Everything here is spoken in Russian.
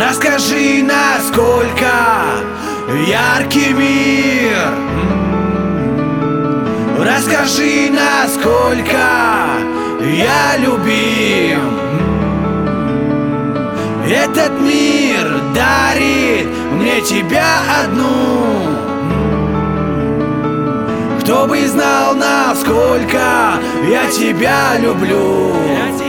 Расскажи, насколько яркий мир. Расскажи, насколько я любим. Этот мир дарит мне тебя одну. Кто бы знал, насколько я тебя люблю.